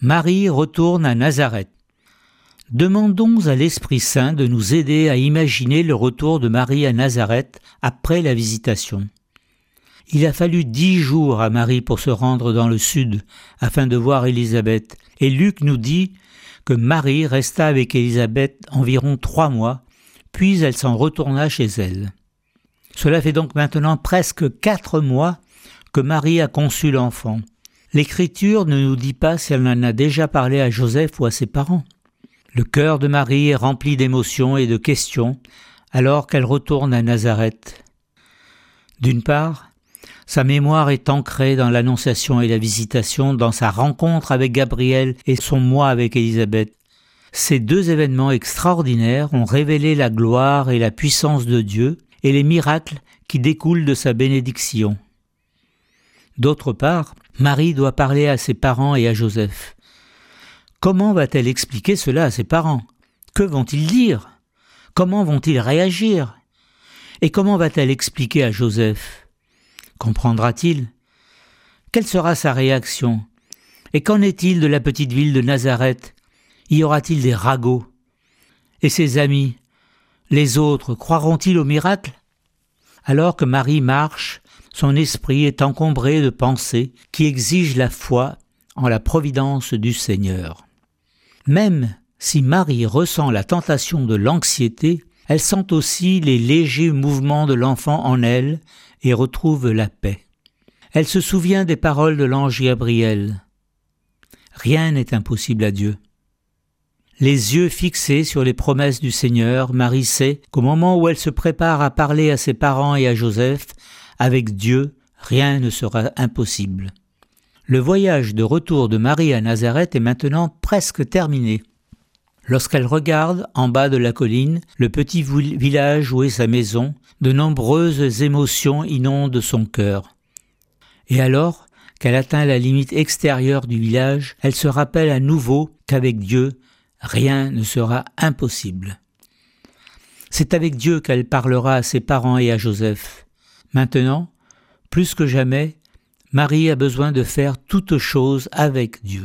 Marie retourne à Nazareth. Demandons à l'Esprit Saint de nous aider à imaginer le retour de Marie à Nazareth après la visitation. Il a fallu 10 jours à Marie pour se rendre dans le sud afin de voir Élisabeth, et Luc nous dit que Marie resta avec Élisabeth environ 3 mois, puis elle s'en retourna chez elle. Cela fait donc maintenant presque 4 mois que Marie a conçu l'enfant. L'Écriture ne nous dit pas si elle en a déjà parlé à Joseph ou à ses parents. Le cœur de Marie est rempli d'émotions et de questions alors qu'elle retourne à Nazareth. D'une part, sa mémoire est ancrée dans l'Annonciation et la Visitation, dans sa rencontre avec Gabriel et son mois avec Élisabeth. Ces 2 événements extraordinaires ont révélé la gloire et la puissance de Dieu et les miracles qui découlent de sa bénédiction. D'autre part, Marie doit parler à ses parents et à Joseph. Comment va-t-elle expliquer cela à ses parents ? Que vont-ils dire ? Comment vont-ils réagir ? Et comment va-t-elle expliquer à Joseph ? Comprendra-t-il ? Quelle sera sa réaction ? Et qu'en est-il de la petite ville de Nazareth ? Y aura-t-il des ragots ? Et ses amis, les autres, croiront-ils au miracle ? Alors que Marie marche, son esprit est encombré de pensées qui exigent la foi en la providence du Seigneur. Même si Marie ressent la tentation de l'anxiété, elle sent aussi les légers mouvements de l'enfant en elle et retrouve la paix. Elle se souvient des paroles de l'ange Gabriel. Rien n'est impossible à Dieu. Les yeux fixés sur les promesses du Seigneur, Marie sait qu'au moment où elle se prépare à parler à ses parents et à Joseph, avec Dieu, rien ne sera impossible. Le voyage de retour de Marie à Nazareth est maintenant presque terminé. Lorsqu'elle regarde, en bas de la colline, le petit village où est sa maison, de nombreuses émotions inondent son cœur. Et alors qu'elle atteint la limite extérieure du village, elle se rappelle à nouveau qu'avec Dieu, rien ne sera impossible. C'est avec Dieu qu'elle parlera à ses parents et à Joseph. Maintenant, plus que jamais, Marie a besoin de faire toutes choses avec Dieu.